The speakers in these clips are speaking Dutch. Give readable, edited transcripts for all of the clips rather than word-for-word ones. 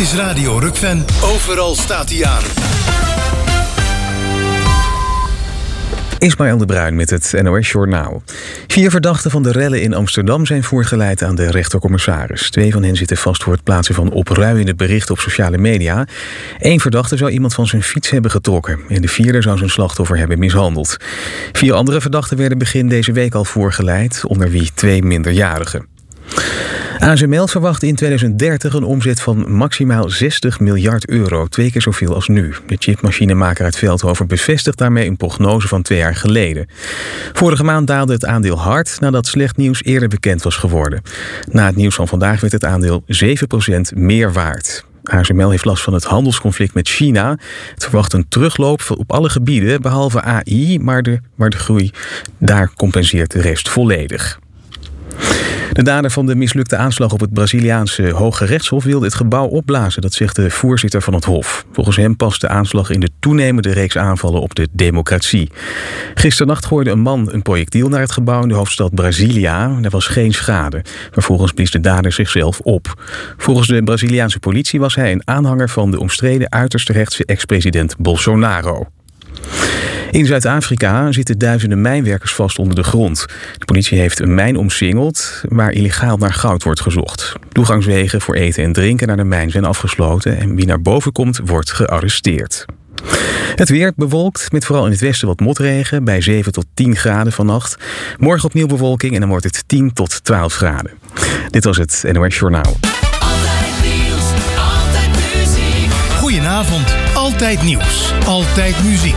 is Radio Rukven. Overal staat hij aan. Ismaël de Bruin met het NOS Journaal. 4 verdachten van de rellen in Amsterdam zijn voorgeleid aan de rechtercommissaris. 2 van hen zitten vast voor het plaatsen van opruiende berichten op sociale media. 1 verdachte zou iemand van zijn fiets hebben getrokken. En de 4e zou zijn slachtoffer hebben mishandeld. 4 andere verdachten werden begin deze week al voorgeleid, onder wie 2 minderjarigen. ASML verwacht in 2030 een omzet van maximaal 60 miljard euro, 2 keer zoveel als nu. De chipmachinemaker uit Veldhoven bevestigt daarmee een prognose van 2 jaar geleden. Vorige maand daalde het aandeel hard nadat slecht nieuws eerder bekend was geworden. Na het nieuws van vandaag werd het aandeel 7% meer waard. ASML heeft last van het handelsconflict met China. Het verwacht een terugloop op alle gebieden, behalve AI, maar de groei daar compenseert de rest volledig. De dader van de mislukte aanslag op het Braziliaanse Hoge Rechtshof wilde het gebouw opblazen, dat zegt de voorzitter van het Hof. Volgens hem past de aanslag in de toenemende reeks aanvallen op de democratie. Gisternacht gooide een man een projectiel naar het gebouw in de hoofdstad Brasilia. Er was geen schade. Vervolgens blies de dader zichzelf op. Volgens de Braziliaanse politie was hij een aanhanger van de omstreden uiterst rechtse ex-president Bolsonaro. In Zuid-Afrika zitten duizenden mijnwerkers vast onder de grond. De politie heeft een mijn omsingeld waar illegaal naar goud wordt gezocht. Toegangswegen voor eten en drinken naar de mijn zijn afgesloten en wie naar boven komt wordt gearresteerd. Het weer bewolkt, met vooral in het westen wat motregen, bij 7 tot 10 graden vannacht. Morgen opnieuw bewolking en dan wordt het 10 tot 12 graden. Dit was het NOS Journaal. Altijd nieuws, altijd muziek. Goedenavond, altijd nieuws, altijd muziek.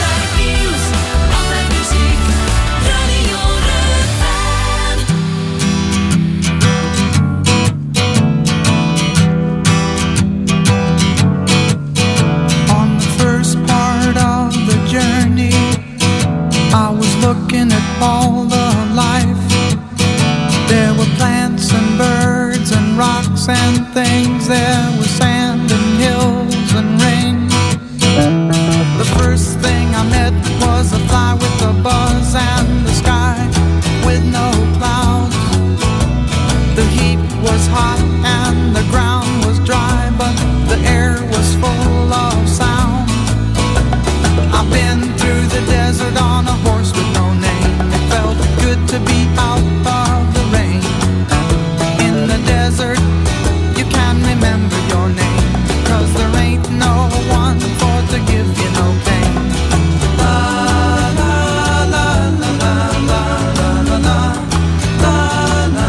Looking at all the life, there were plants and birds and rocks and things, there was sand and hills and rain. The first thing I met was a fly with a buzz and the sky with no clouds. The heat was hot and the ground was dry, but the air was full of sound. I've been through the desert on a horse with no name. It felt good to be out of the rain. In the desert, you can remember your name, 'cause there ain't no one for to give you no pain. La la la la la la la la la la la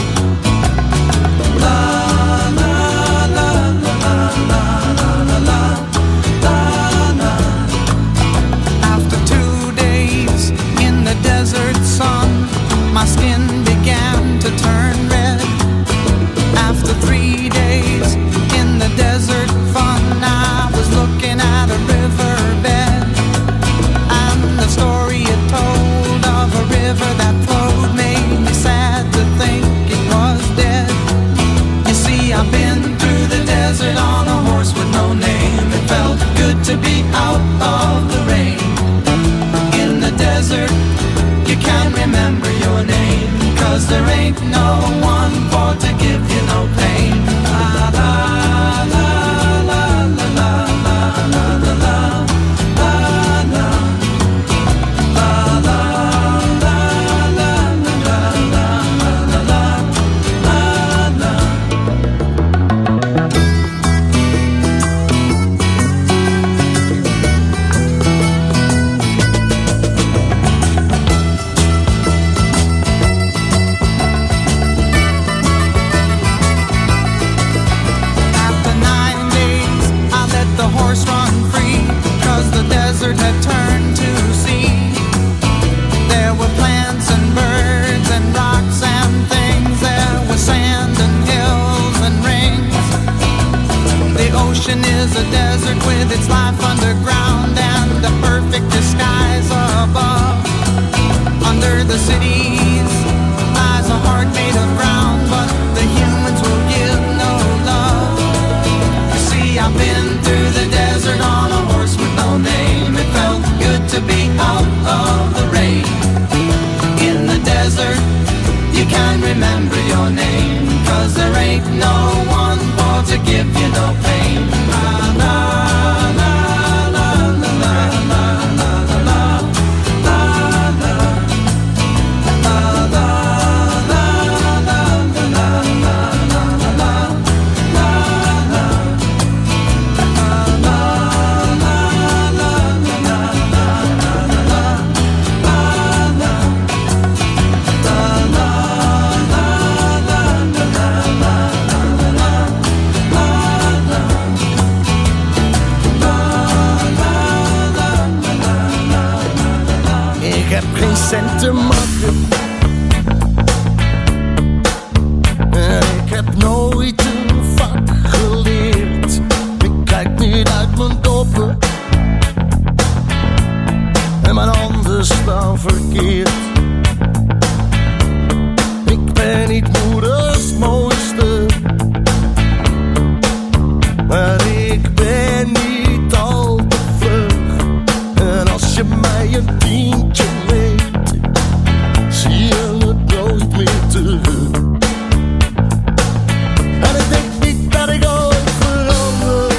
la la la la la. After 2 days in the desert sun, my skin began to turn red. After 3 days in the desert fun, I was looking at a riverbed, and the story it told of a river that flowed made me sad to think it was dead. You see, I've been through the desert on a horse with no name. It felt good to be out of the rain. In the desert, you can't remember your name, 'cause there ain't no one for to give you no pain. La la la la la la la la la la la la la la After 9 days, I let the horse run free, 'cause the desert had turned to sea. There were plants and birds and rocks and things, there was sand and hills and rings. The ocean is a desert with its life underground and the perfect disguise above. Under the cities lies a heart made of ground, but the humans will give no love. You see, I've been through the desert on a horse with no name. It felt good to be out of the rain. In the desert, you can't remember your name, 'cause there ain't no one for to give you no pain. heb geen cent te makken. Ik heb nooit een vak geleerd. Ik kijk niet uit mijn doppen. En mijn handen staan verkeerd. Ik ben niet moeders mooiste. Maar ik ben niet al te vlug. En als je mij een tientje leent, zie je het nooit meer terug. En ik denk niet dat ik ooit verander,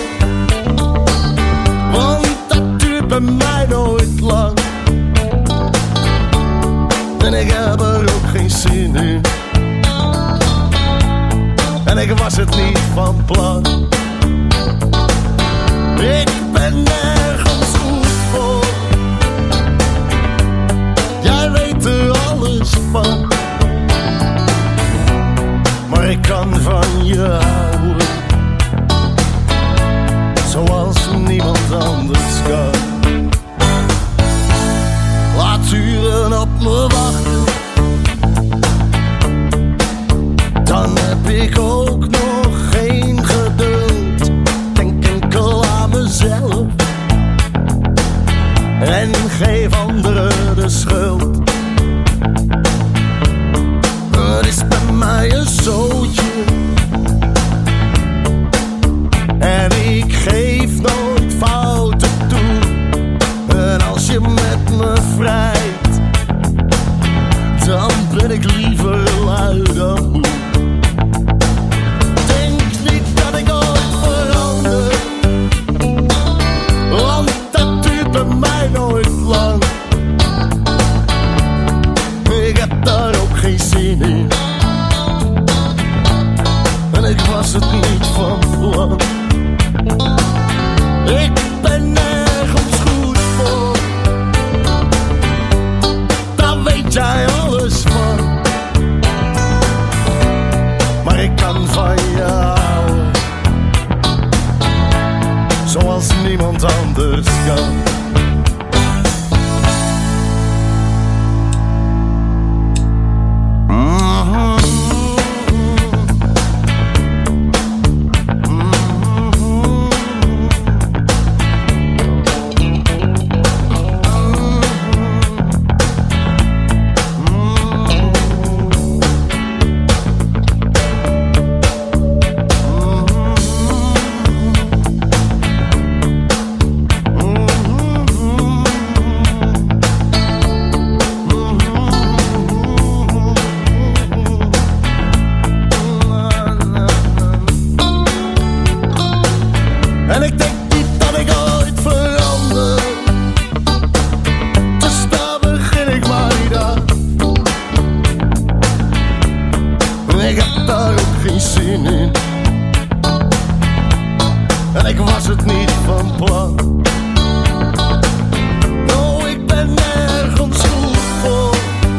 want dat duurt bij mij nooit lang. En ik heb er ook geen zin in. En ik was het niet van plan. Ik ben nergens goed voor. Jij weet er alles van. Maar ik kan van je houden, zoals niemand anders kan. Laat uren op me wachten, dan heb ik ook nog geen geduld. Denk enkel aan mezelf en geef anderen de schuld. Het is bij mij een zootje en ik geef nooit fouten toe. En als je met me vrijt, dan ben ik liever lui dan moe. Denk niet dat ik ooit verander, want dat duurt bij mij nooit lang. Ik heb daar ook geen zin in. En ik was het niet van plan. Ik ben nergens goed voor. Daar weet jij alles van. Maar ik kan van je houden, zoals niemand anders kan. En ik denk niet dat ik ooit verander, dus daar begin ik maar niet aan. Ik heb daar ook geen zin in. En ik was het niet van plan. Oh, ik ben nergens goed voor.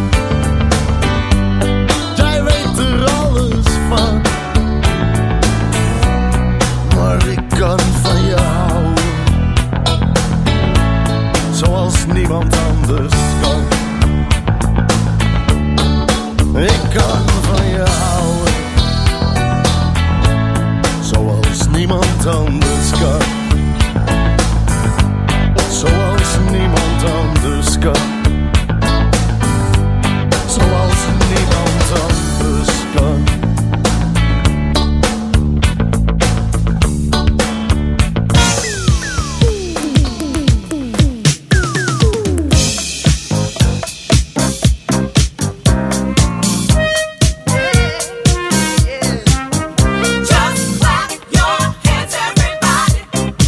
Jij weet er alles van. Maar ik kan van je houden, zoals niemand anders kan. Ik kan van je houden, zoals niemand anders kan. Zoals niemand anders kan. Zoals niemand anders kan. Just clap your hands, everybody.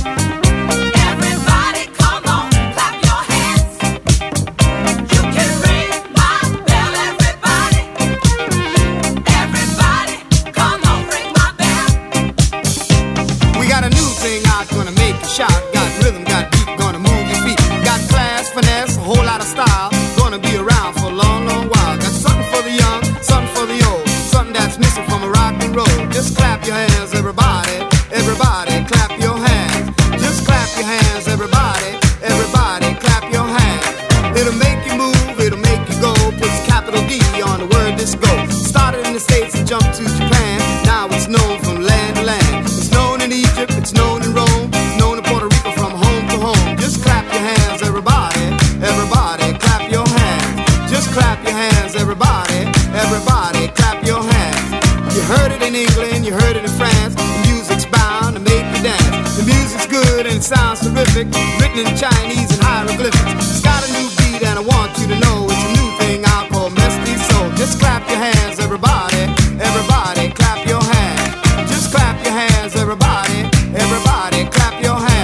written in Chinese and hieroglyphics. It's got a new beat and I want you to know it's a new thing I'll call Misty Soul. Just clap your hands, everybody, everybody, clap your hands. Just clap your hands, everybody, everybody, clap your hands.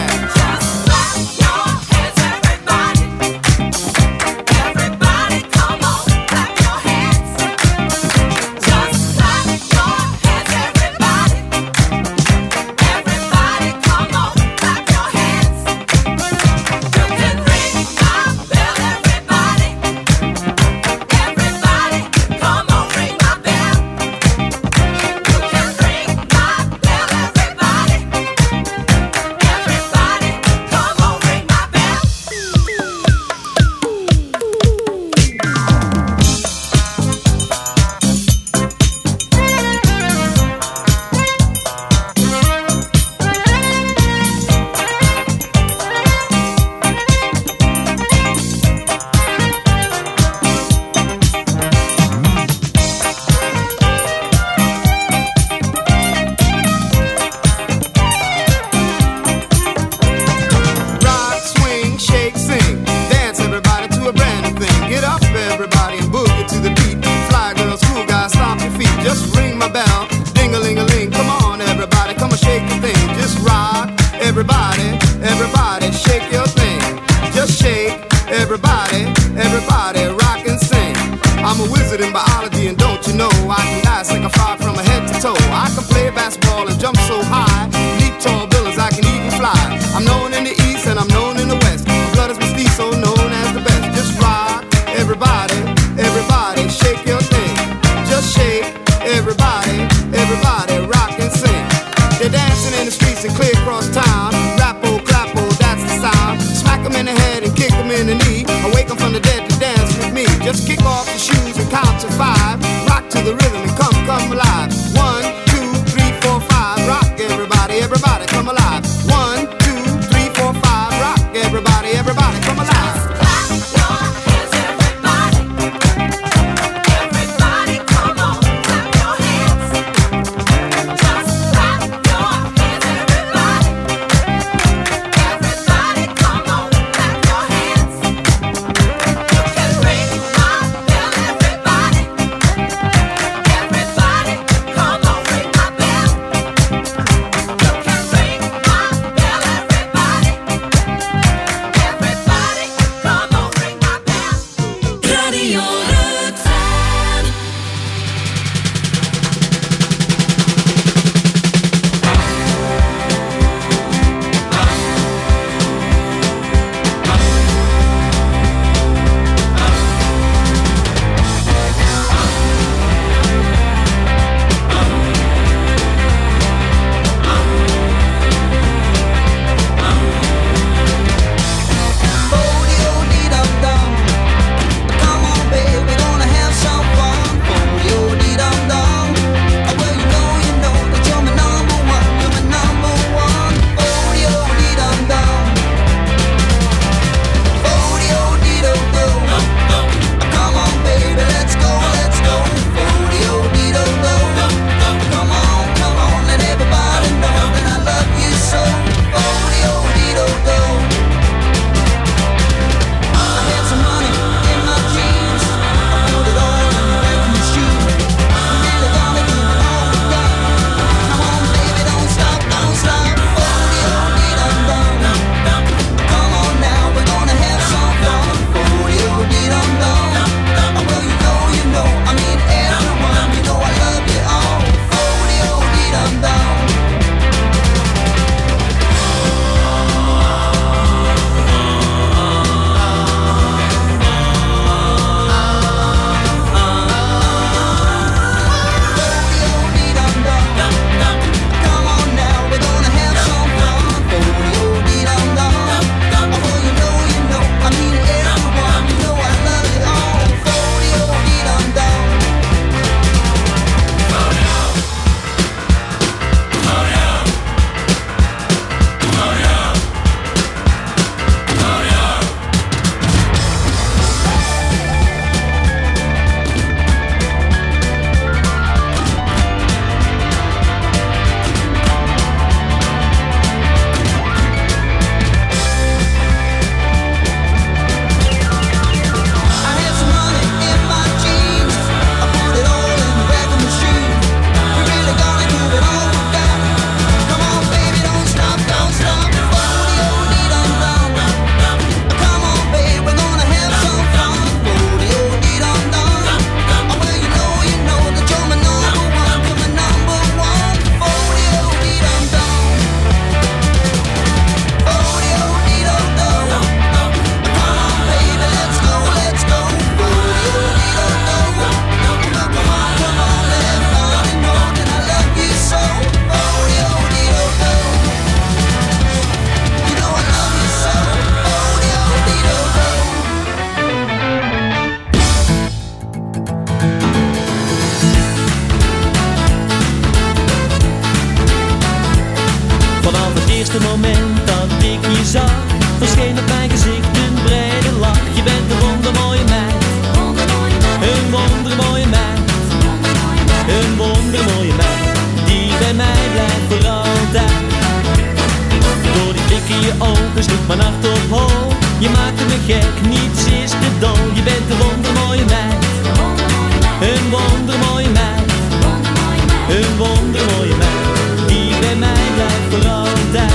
dol, je bent een wondermooie meid. Een wondermooie meid. Een wondermooie meid, die bij mij blijft voor altijd.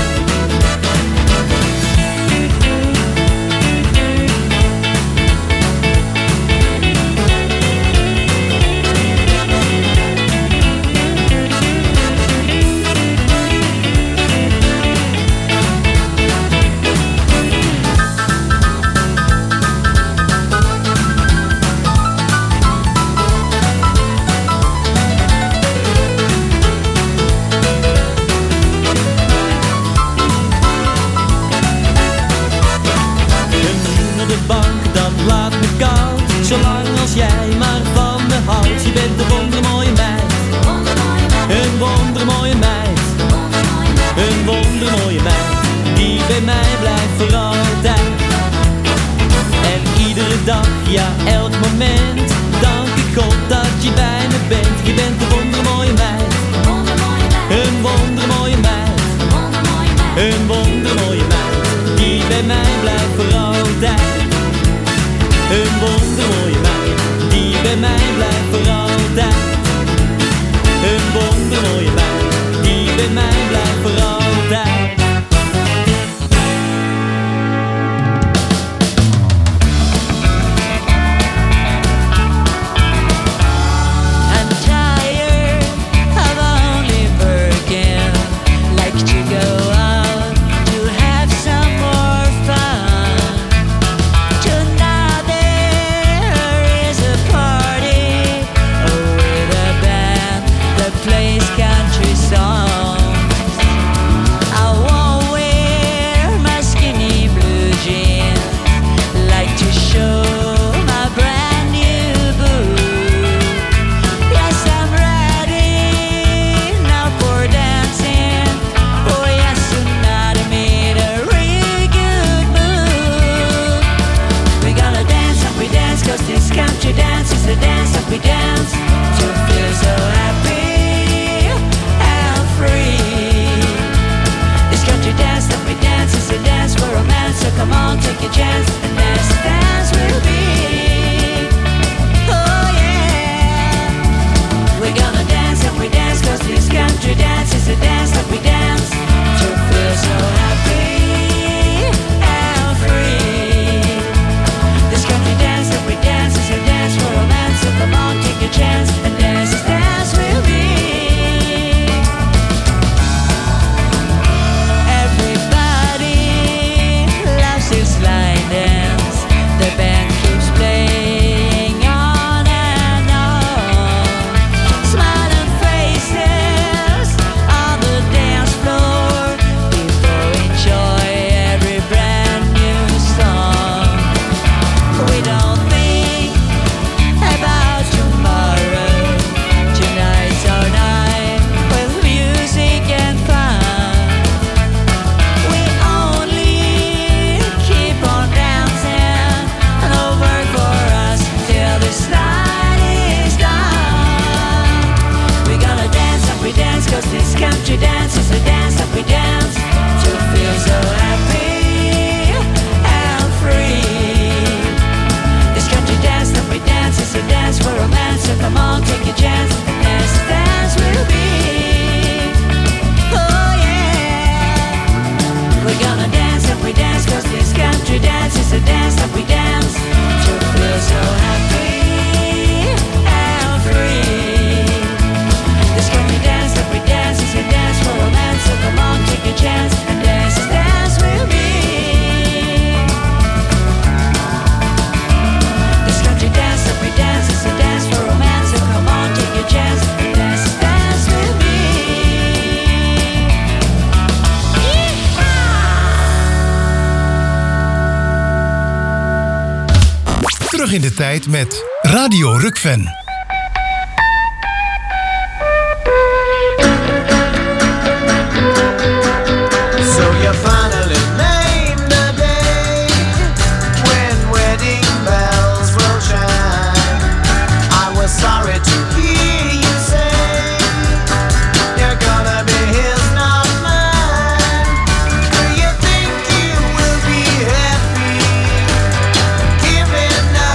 Zolang als jij maar van me houdt. Je bent een wondermooie meid. Een wondermooie meid. Een wondermooie meid, die bij mij blijft voor altijd. En iedere dag, ja elk moment, dank ik God dat je bij me bent. Je bent een wondermooie meid. Een wondermooie meid. Een wondermooie meid, die bij mij blijft voor altijd. Een wondermooie meid, die bij mij blijft voor altijd. Een wondermooie meid, die bij mij blijft voor altijd. I'm tired of only working, like to go out to have some more fun. Tonight there is a party with a band that plays country songs. I won't wear my skinny blue jeans, like to show my brand new boots. Yes, I'm ready now for dancing. Oh yes, tonight I made a really good move. We're gonna dance up, we dance, 'cause this country dance is the dance that we dance to feel so happy and free. This country dance that we dance is a dance for romance, so come on, take a chance and dance, dance with me. Oh yeah, we're gonna dance up, we dance, 'cause this country dance is a dance that we dance to feel so happy and free. This country dance that we dance is a dance for romance, so come on, take a chance and dance, dance with me. Everybody loves this line dance. The band keeps playing on and on. Smiling faces on the dance floor. People enjoy every brand new song. We don't think about tomorrow. Tonight's our night with music and fun. We only keep on dancing and it'll work for us till this night is done. We're gonna dance up, we dance, 'cause this country dance is a dance that we dance to feel so happy and free. This country dance that we dance is a dance for romance, so come on, take a chance and dance, dance with me. Oh yeah, we're gonna dance and we dance, 'cause this country dance is a dance that we dance to feel so happy and free. This country dance that we dance is a dance for romance, so come on, take a chance and dance, dance with me. This country dance that we dance is a dance for romance, so come on, take a chance and dance, dance with me. Terug in de tijd met Radio Rukven. So you finally named the day when wedding bells will chime. I was sorry to hear you say you're gonna be his, not mine. Do you think you will be happy giving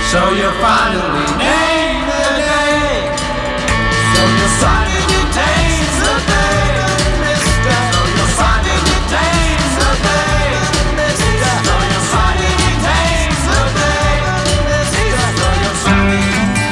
So you finally name the day. So you finally name the day, mister. So you finally name the day, mister. So you finally name the day, mister. So you finally.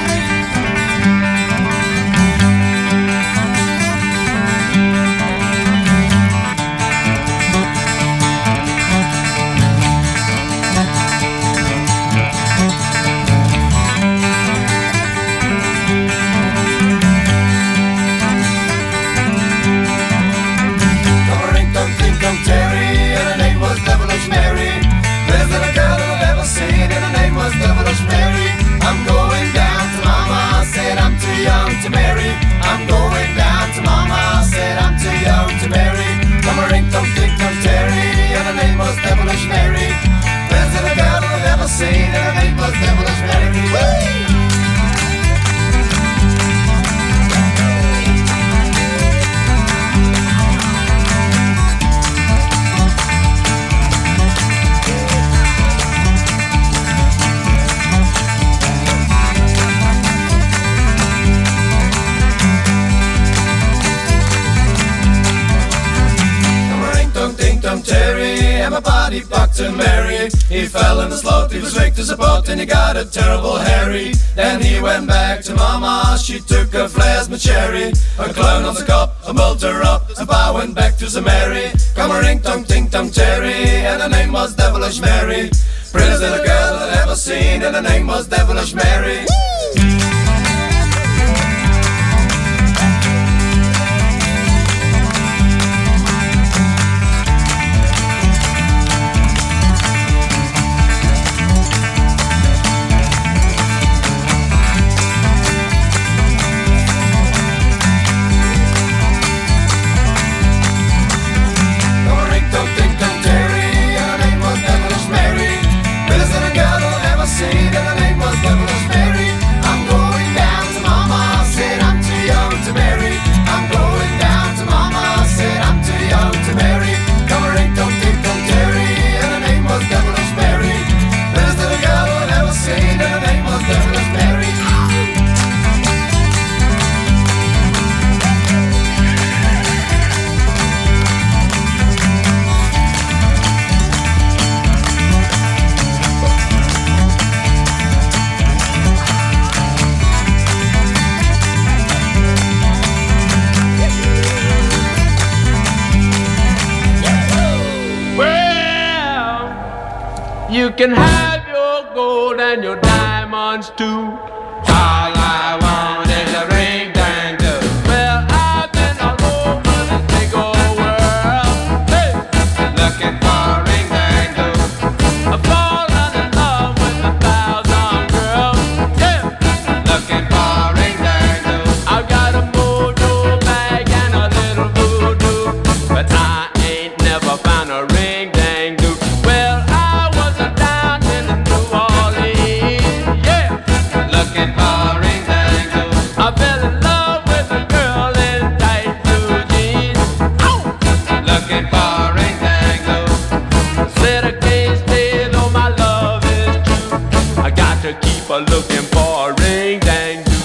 Terry, and her name was Devilish Mary. There's not a girl I've ever seen, and her name was Devilish Mary. I'm going down to Mama, said I'm too young to marry. I'm going down to Mama, said I'm too young to marry. Come a ring, tum, tick, tum, Terry, and her name was Devilish Mary. There's not a girl I've ever seen, and her name was Devilish Mary. Whee! Terry and my body bucked and Mary. He fell in the slope, he was rigged as a boat, and he got a terrible Harry. Then he went back to Mama, she took a plasma cherry, a clown on the cup, a mulled her up, and Pa went back to the Mary. Come a ring tung ting tung Terry, and her name was Devilish Mary. Prettiest little girl I'd ever seen, and her name was Devilish Mary. You can have your gold and your diamonds too. All I want is a ring dang do. Well, I've been all over this big old world, hey, looking for a ring dang do. I've fallen in love with 1,000 girls, yeah, looking for a ring dang do. I've got a mojo bag and a little voodoo, but I ain't never found a ring dang do. Well, down in New Orleans, yeah, looking for a ring dang do. I fell in love with a girl in tight blue jeans, ow, looking for a ring dang do. Said I can't stay though my love is true. I got to keep a looking for a ring dang do.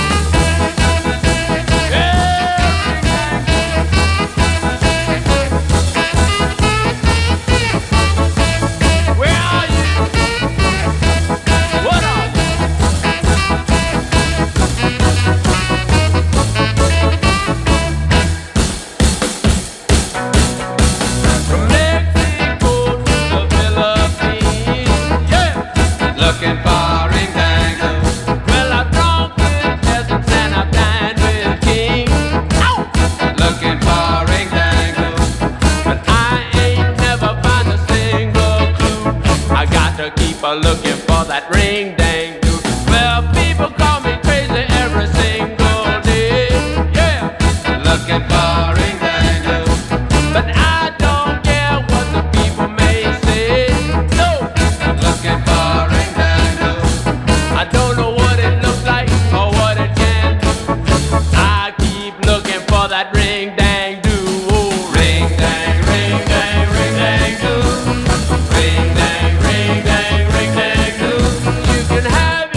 Looking for a ring dang do. Well, I drunk with peasants and I dined with kings. Ow! Looking for a ring dang do. But I ain't never found a single clue. I got to keep a looking for that ring dang do. Well, people call me crazy every single day. Yeah, looking for a ring dang do. But I don't care what the people may say. No, looking for a ring dang do. I don't know what it looks like or what it can do. I keep looking for that ring dang do. Oh, ring dang, ring dang, ring dang do. Ring dang, ring dang, ring dang do. You can have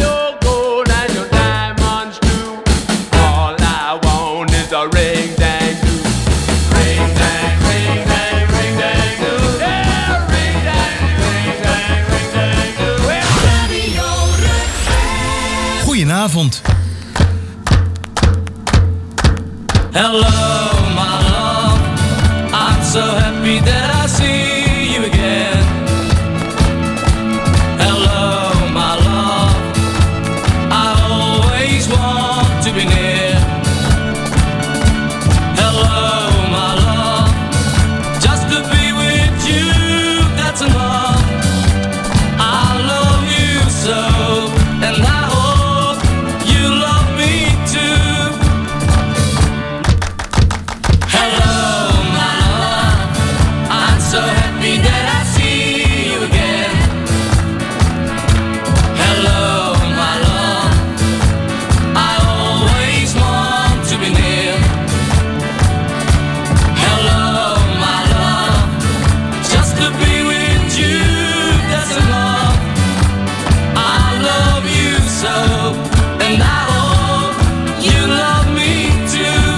avond. Hello, my love. I'm so happy that I see you again. Hello, my love. I always want to be near. Hello, my love. Just to be with you, that's enough. I love you so, and I hope you love me too. Hello, my love. I'm so happy that I see you again. Hello, my love. I always want to be near. Hello, my love. Just to be with you, that's enough. I love you so, and I hope you love me too.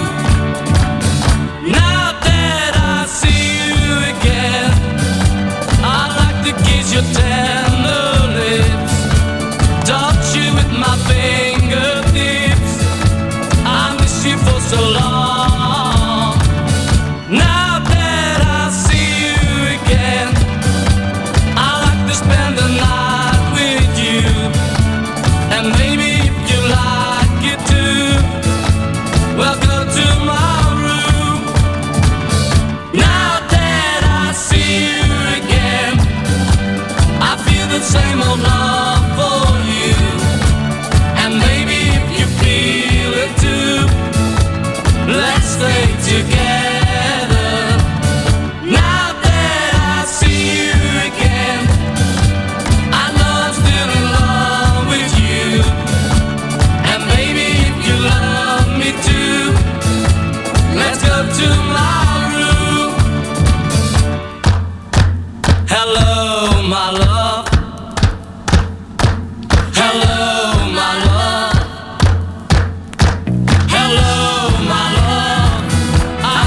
Now that I see you again, I'd like to kiss your tender lips, touch you with my fingertips. I miss you for so long. Now that I see you again, I like to spend the night with you, and maybe if you like it too, well, go to my room. Now that I see you again, I feel the same old love for you, and maybe if you feel it too, let's stay together. Now that I see you again, I know I'm still in love with you, and maybe if you love me too, let's go to my room. Hello, my love. Hello, my love. Hello, my love. I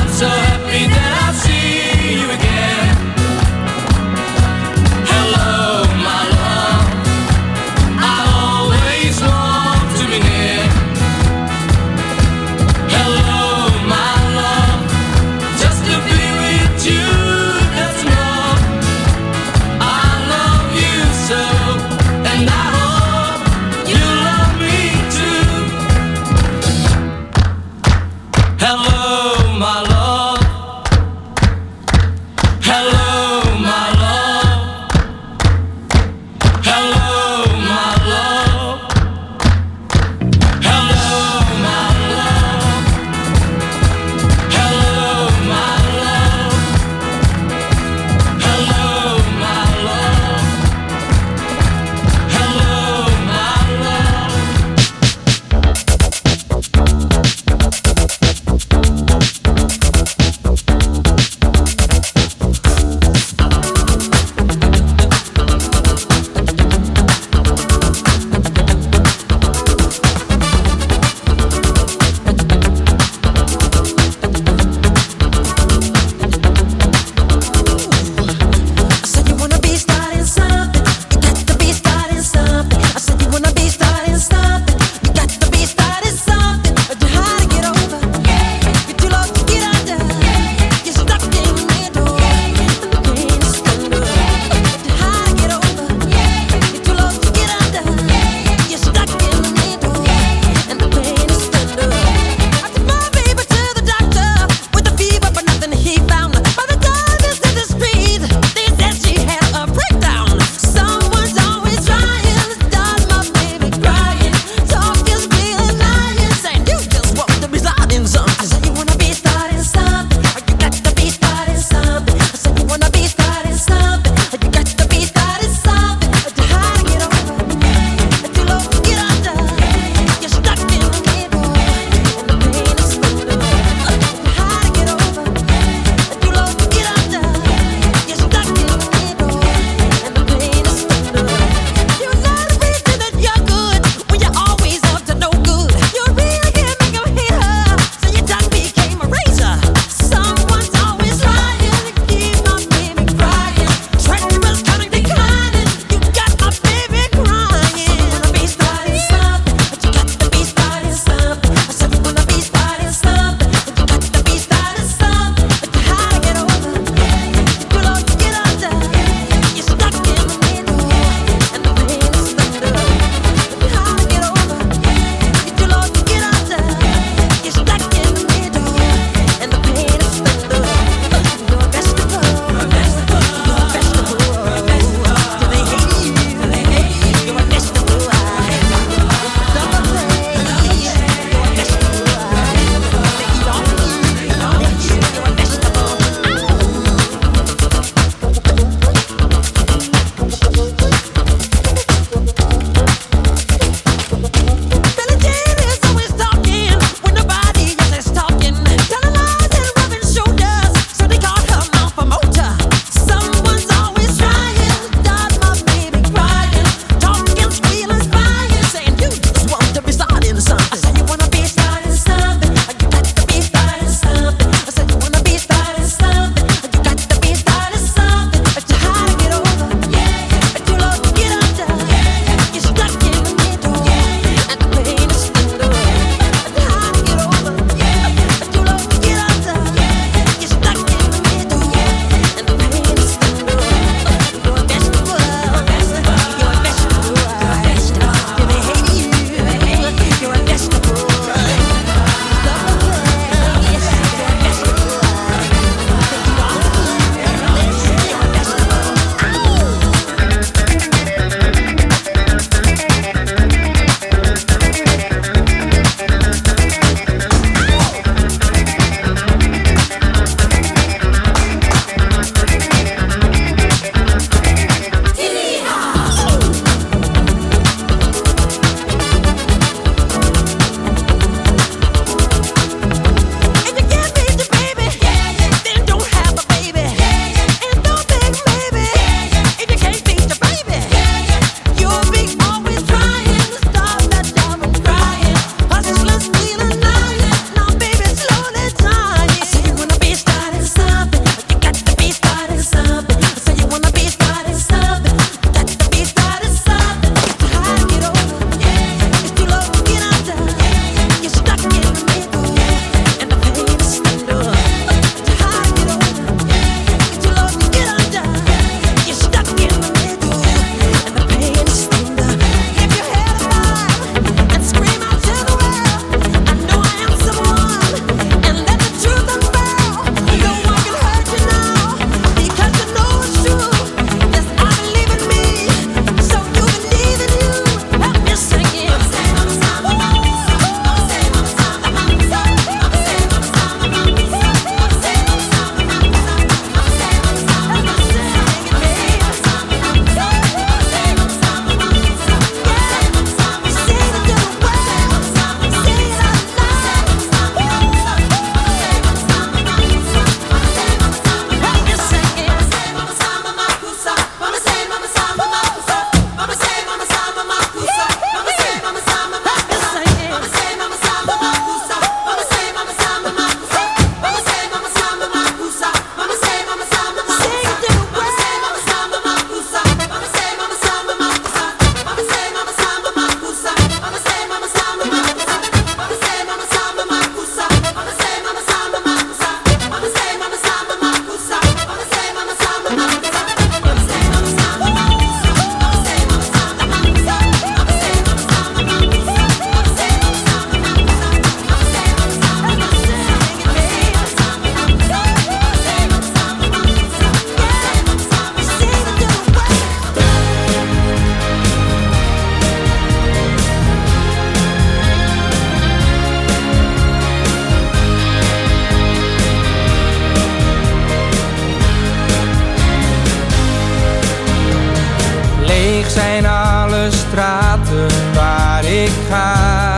alle straten waar ik ga.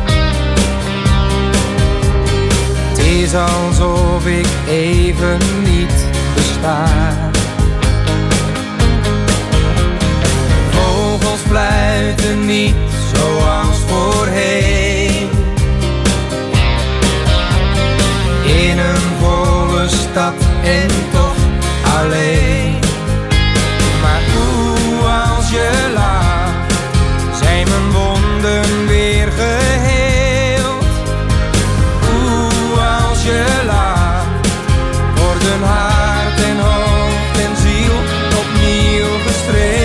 Het is alsof ik even niet besta. Vogels fluiten niet zoals voorheen. In een volle stad en toch alleen. Maar hoe als je lacht, zijn mijn wonden weer geheeld. Hoe als je lacht, worden hart en hoofd en ziel opnieuw gestreeld.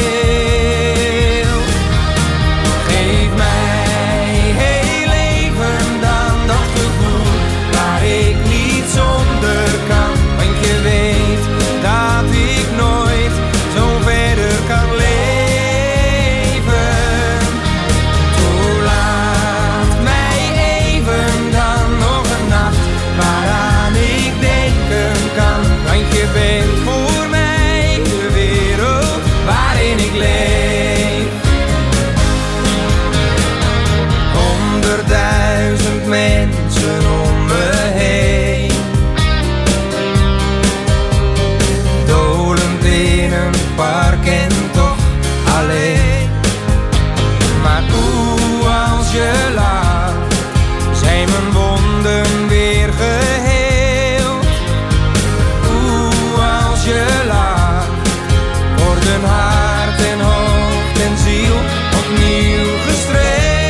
Geef mij heel even dan dat gevoel waar ik niet zonder kan. Want je weet dat ik nooit zo verder kan leven. Toelaat mij even dan nog een nacht waaraan ik denken kan. Want je bent voor mij de wereld waarin ik leef. 100.000 mensen om me heen, dolend in een park en toch alleen. Maar hoe als je lacht, zijn mijn wonden weer geheeld. Hoe als je lacht, worden hart en hoofd en ziel opnieuw gestreeld.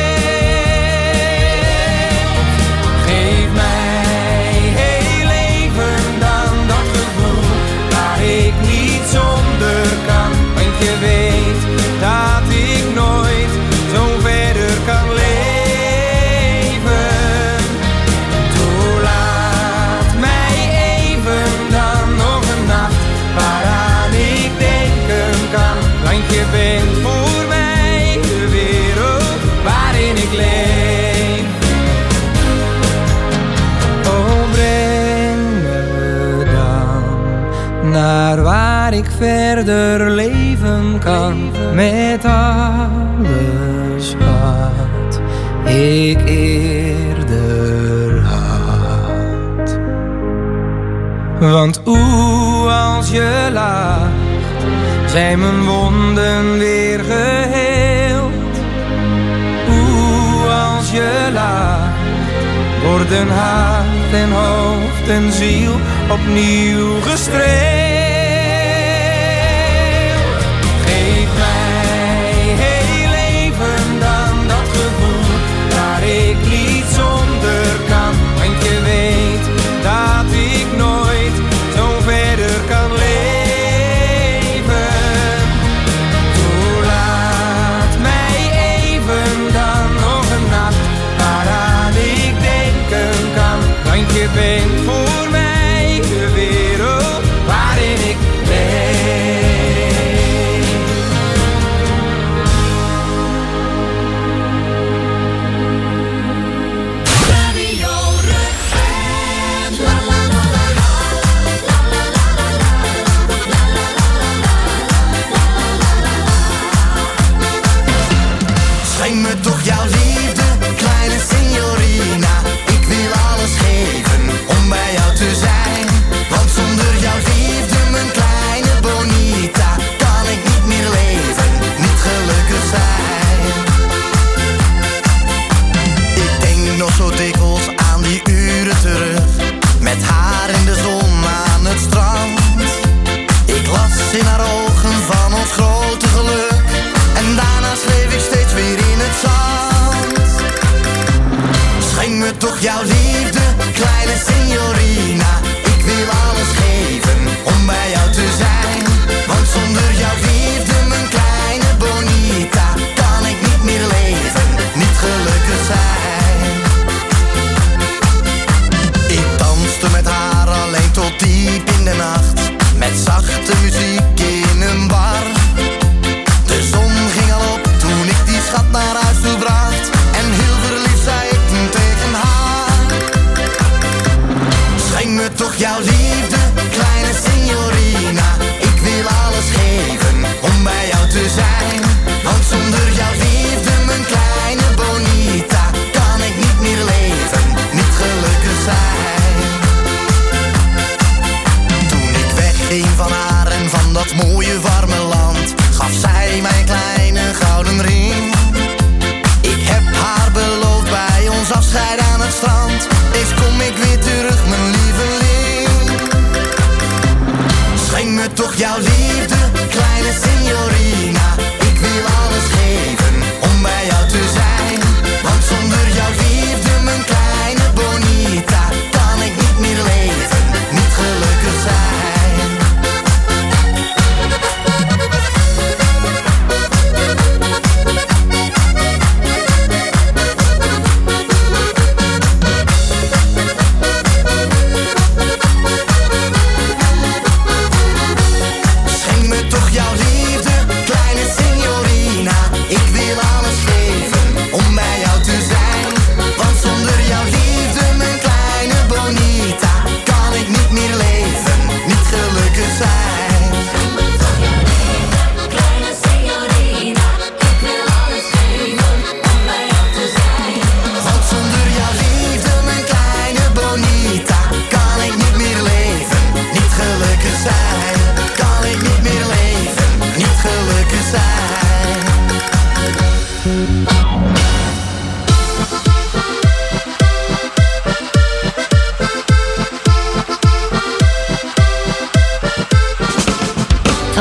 Geef mij heel even dan dat gevoel waar ik niet zonder kan. Want je weet dat ik nooit zo verder kan leven. Toelaat mij even dan nog een nacht waaraan ik denken kan. Want je bent voor mij de wereld waarin ik leef. Oh, breng me dan naar waar ik verder leven kan. Met alles wat ik eerder had. Want als je lacht, zijn mijn wonden weer geheeld. Als je lacht, worden hart en hoofd en ziel opnieuw gestreeld. Geef mij heel even dan dat gevoel waar ik niet zonder kan. Want je weet dat ik nooit zo verder kan leven. Toelaat mij even dan nog een nacht waaraan ik denken kan. Want je bent voor mij de wereld waarin ik leef. Schenk me toch jouw liefde, kleine signorina. Ik wil alles geven om bij jou te zijn. Want zonder jouw liefde, mijn kleine bonita, kan ik niet meer leven, niet gelukkig zijn. Ik denk nog zo dikwijls aan die uren terug, met haar in de zon aan het strand. Ik las in haar ogen van ons grote geluk, en daarna schreef ik steeds weer in het zand. Schenk me toch jouw liefde, kleine signorina. Ik wil alles geven om bij jou te zijn. Want zonder jouw liefde, mijn kleine bonita, kan ik niet meer leven, niet gelukkig zijn. Ik danste met haar alleen tot diep in de nacht, met zachte muziek in een bar. De zon ging al op toen ik die schat naar huis toe bracht, en heel verliefd zei ik toen tegen haar.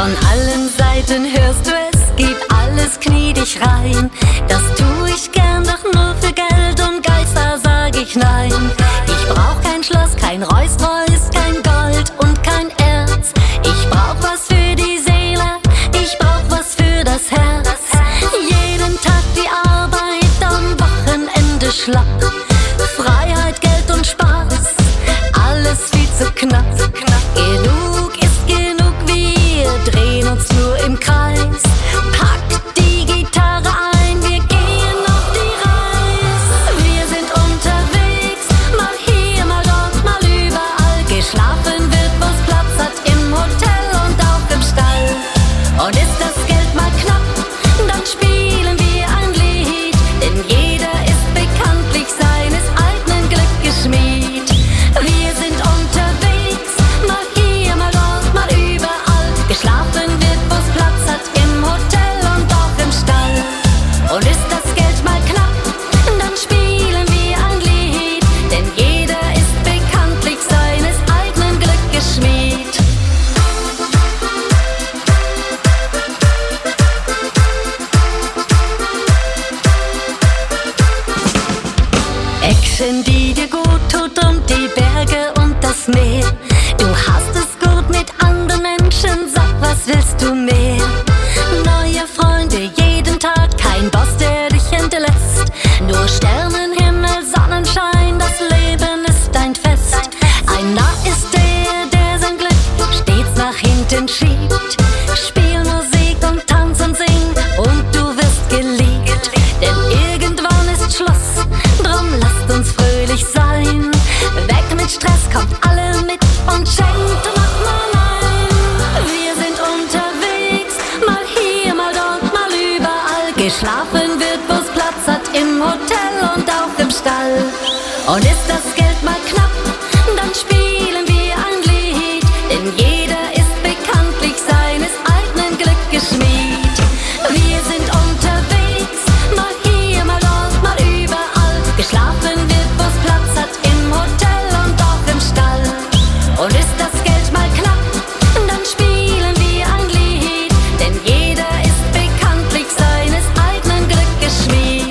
Von allen Seiten hörst du es, gib alles, knie dich rein. Das tu ich gern, doch nur für Geld und Geister sag ich nein. Ich brauch kein Schloss, kein Rolls-Royce, kein Gold und kein Erz. Ich brauch was für die Seele, ich brauch was für das Herz. Jeden Tag die Arbeit, am Wochenende schlapp. Freiheit, Geld und Spaß, alles viel zu knapp. Genug ist genug, wir drehen uns nur im Kreis. Pack die Gitarre ein, wir gehen auf die Reise. Wir sind unterwegs, mal hier, mal dort, mal überall. Geschlafen wird, wo's Platz hat, im Hotel und auch im Stall. Und ist das Geld mal knapp, dann spielen wir ein Lied. Denn jeder ist bekanntlich seines eigenen Glückes Schmied. Wir sind unterwegs, mal hier, mal dort, mal überall. Geschlafen wird, wo's Platz hat, im Hotel und auch im Stall. Und ist das Geld mal knapp, dann spielen wir ein Lied. Denn jeder ist bekanntlich seines eigenen Glückes Schmied. Action, die dir gut tut und die Berge und das Meer. Du hast es gut mit anderen Menschen, sag, was willst du mehr? Neue Freunde jeden Tag, kein Boss, der dich hinterlässt. Nur Sternenhimmel, Sonnenschein, das Leben ist ein Fest. Ein Narr ist der sein Glück stets nach hinten schiebt. Spiel Musik und tanz und sing und du wirst geliebt. Denn irgendwann ist Schluss, drum lasst uns fröhlich sein. Weg mit Stress, kommt alle mit und schenkt nochmal ein. Wir sind unterwegs, mal hier, mal dort, mal überall. Geschlafen wird, wo's Platz hat, im Hotel und auch im Stall. Und ist das Geld mal knapp, dann spielen wir ein Lied. Denn jeder ist bekanntlich seines eigenen Glückes Schmied. Wir sind unterwegs, mal hier, mal dort, mal überall. Geschlafen wird, wo's Platz hat, im Hotel und auch im Stall. Und ist das Geld mal knapp, dann spielen wir ein Lied. Denn jeder ist bekanntlich seines eigenen Glückes Schmied.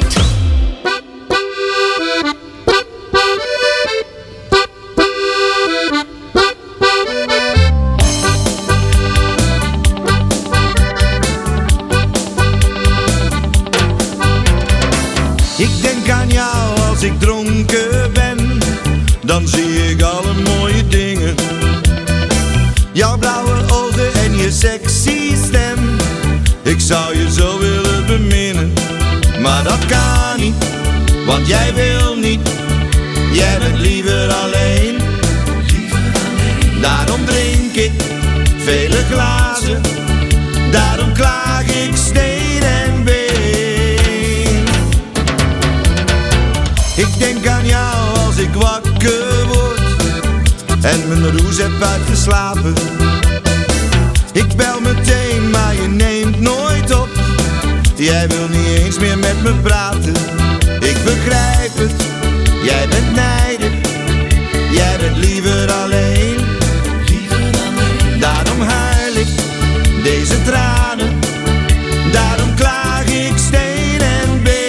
Ik denk aan jou als ik dronken ben, dan zie ik alle mooie dingen. Jouw blauwe ogen en je sexy stem, ik zou je zo willen beminnen. Maar dat kan niet, want jij wil niet, jij bent liever alleen. Daarom drink ik vele glazen, daarom klaag ik steen en been. Ik denk aan jou als ik wakker word en mijn roes heb uitgeslapen. Ik bel meteen, maar je neemt nooit op. Jij wil niet eens meer met me praten. Ik begrijp het, jij bent nijdig. Jij bent liever alleen. Daarom huil ik deze tranen. Daarom klaag ik steen en been.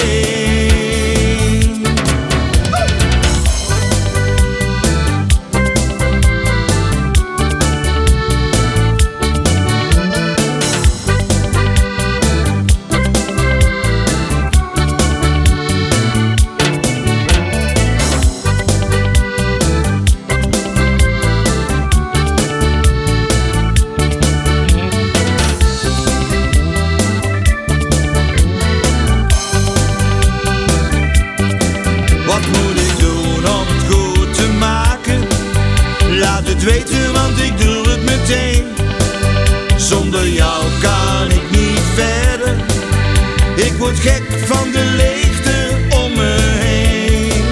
Weten, want ik doe het meteen. Zonder jou kan ik niet verder. Ik word gek van de leegte om me heen.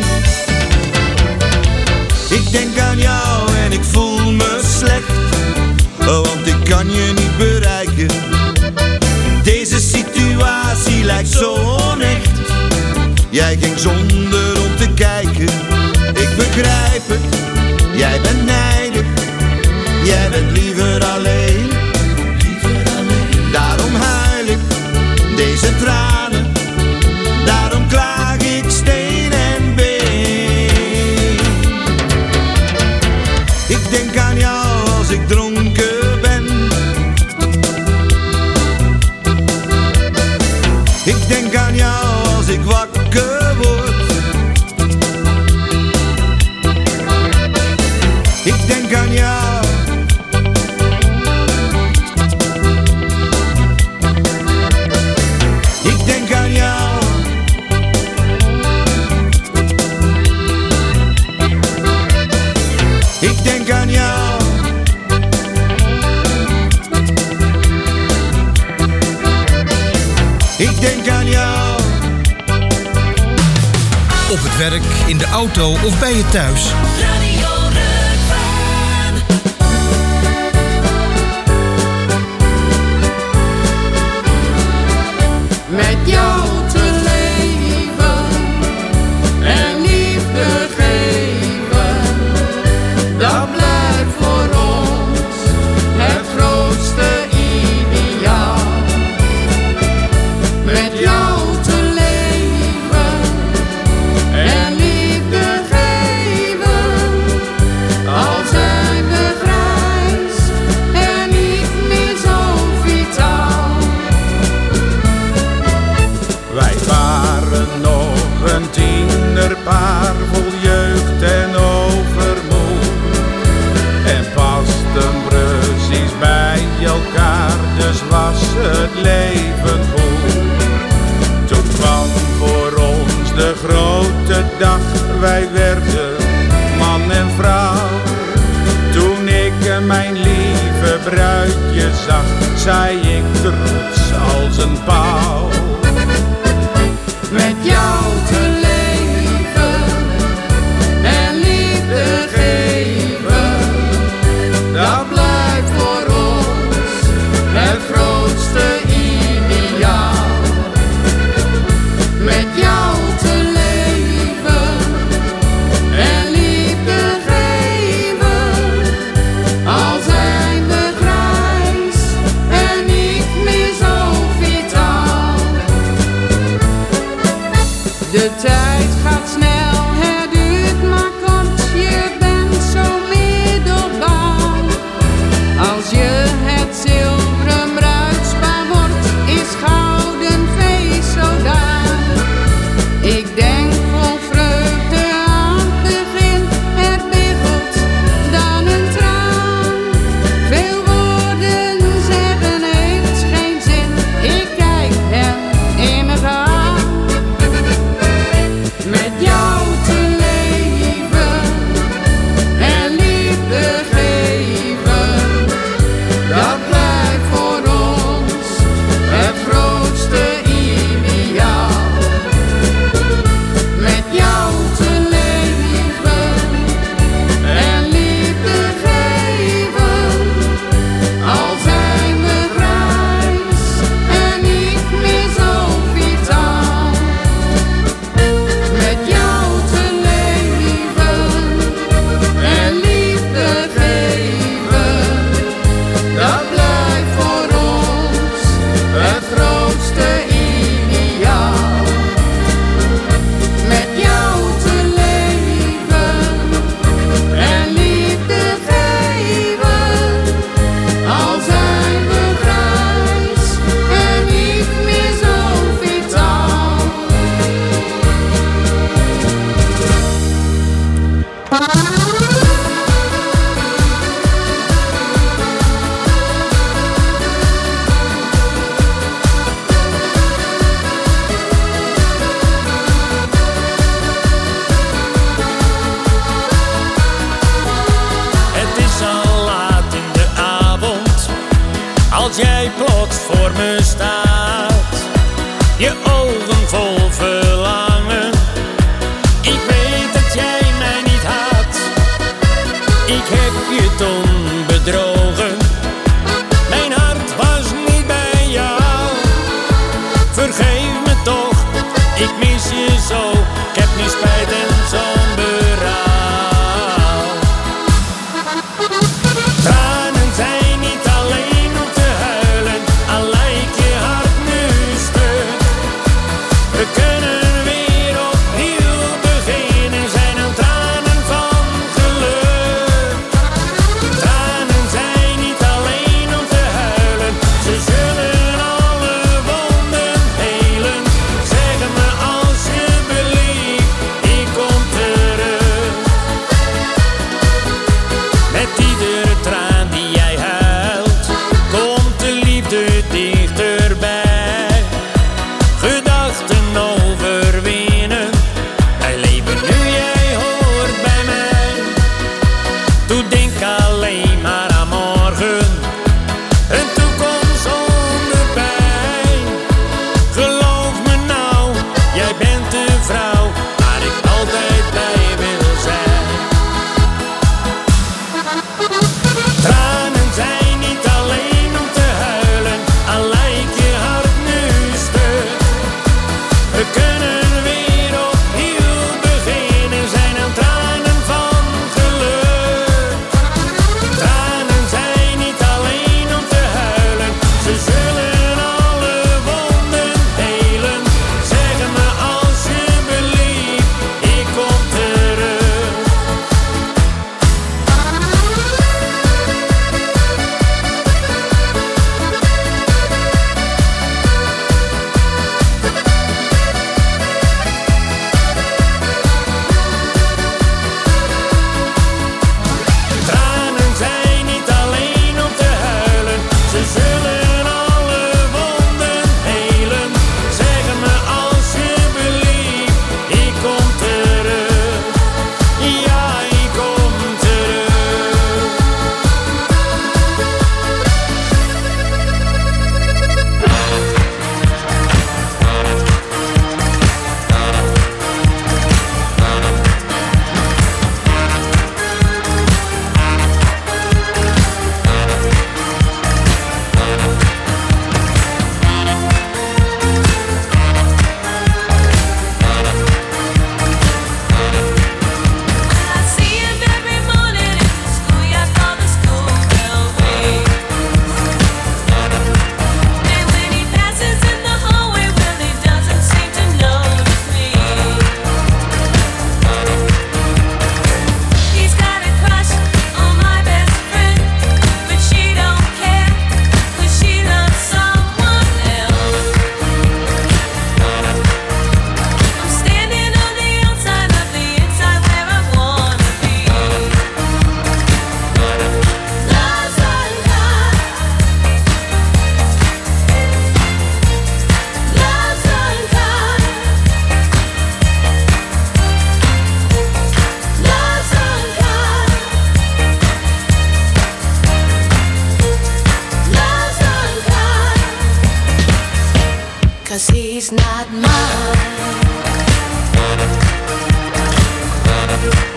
Ik denk aan jou en ik voel me slecht, want ik kan je niet bereiken. Deze situatie lijkt zo onecht. Jij ging zonder om te kijken. Ik begrijp het, jij bent nijdig. Jij bent liever alleen. denk aan jou als ik wakker word. Ik denk aan jou. Ik denk aan jou. Ik denk aan jou. Ik denk aan jou. Op het werk, in de auto of bij je thuis. Radio Rukven. Met jou te leven en liefde geven, dat blijft voor ons het grootste ideaal. Met jou te leven en liefde geven, al zijn we grijs en niet meer zo vitaal. Wij waren nog een tienerpaar vol jeugd en overmoed en pasten precies bij elkaar, dus was het leven goed. Toen kwam voor ons de grote dag, wij werden man en vrouw. Toen ik mijn lieve bruidje zag, zei ik trots als een pauw. Met jou te leven en liefde geven, dat blijft voor ons het grootste ideaal. Met jou te leven en liefde geven, al zijn we grijs en niet meer zo vitaal. De tijd gaat snel, het duurt maar kort, je bent zo middelbaar. Als je het zilveren bruidspaar wordt, is gouden feest zo daar. Ik denk vol vreugde aan het begin, er biggelt dan een traan. Veel woorden zeggen eens geen zin, ik kijk hem innig aan. Met jou te leven en liefde geven, dat blijft voor ons het grootste ideaal. Met jou te leven en liefde geven, al zijn we grijs en niet meer zo vitaal. Met jou te leven en liefde geven, dat blijft voor ons het grootste ideaal. Met jou te leven en liefde geven, al zijn we grijs en niet meer zo vitaal. Het is al laat in de avond, als jij plots voor me staat. Je ogen vol verlangen, ik weet dat jij mij niet haat. Ik heb je toen bedrogen, mijn hart was niet bij jou. Vergeef me toch, ik mis je zo, ik heb nu spijt en zo'n berouw. Tranen zijn niet alleen om te huilen, al lijkt je hart nu stuk. We kunnen weer opnieuw beginnen, zijn er tranen van geluk. Tranen zijn niet alleen om te huilen, ze zullen alle wonden helen. We kunnen weer opnieuw beginnen, zijn aan tranen van geluk. Tranen zijn niet alleen om te huilen, ze zullen alle wonden helen. Zeg me alsjeblieft, ik kom terug. Tranen zijn niet alleen om te huilen, ze zullen alle wonden helen. Zeg me alsjeblieft, ik kom terug. Ja, ik kom terug. I see him every morning in the schoolyard for the school bell rings. And when he passes in the hallway, well, he doesn't seem to notice me. He's got a crush on my best friend, but she don't care, 'cause she loves someone else. I'm standing on the outside of the inside where I wanna be. Love's unkind. Love's unkind. Love's unkind. Love's unkind. 'Cause he's not mine.